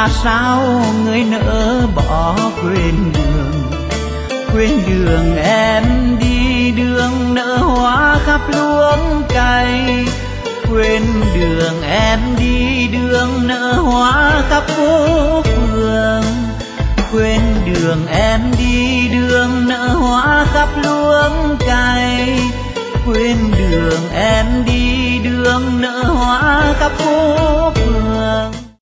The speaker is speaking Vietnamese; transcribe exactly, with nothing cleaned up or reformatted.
mà sao người nỡ bỏ quên đường. Quên đường em đi đường nở hoa khắp luống cày. Quên đường em đi đường nở hoa khắp phố phường. Quên đường em đi đường nở hoa khắp luống cày. Quên đường em đi đường nở hoa khắp phố